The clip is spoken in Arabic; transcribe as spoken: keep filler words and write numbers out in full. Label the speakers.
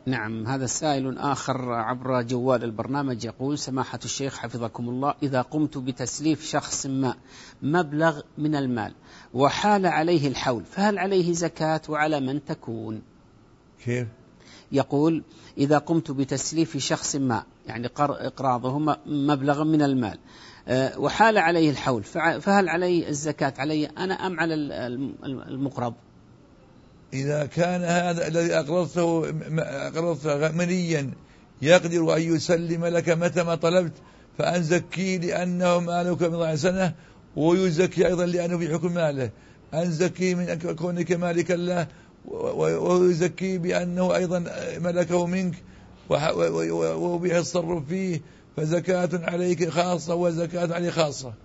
Speaker 1: نعم. هذا سائل آخر عبر جوال البرنامج يقول: سماحة الشيخ حفظكم الله، إذا قمت بتسليف شخص ما مبلغ من المال وحال عليه الحول، فهل عليه زكاة وعلى من تكون؟
Speaker 2: كيف؟
Speaker 1: يقول: إذا قمت بتسليف شخص ما، يعني إقراضه مبلغ من المال وحال عليه الحول، فهل عليه الزكاة علي أنا أم على المقرض؟
Speaker 2: إذا كان هذا الذي أقرضته أقرضته منيا يقدر أن يسلم لك متى ما طلبت، فأن زكي لأنه مالك بضع سنة، ويزكي أيضا لأنه في حكم ماله، أن زكي من كونك مالك له، ويزكي بأنه أيضا ملكه منك وهو به التصرف فيه، فزكاة عليك خاصة وزكاة عليه خاصة.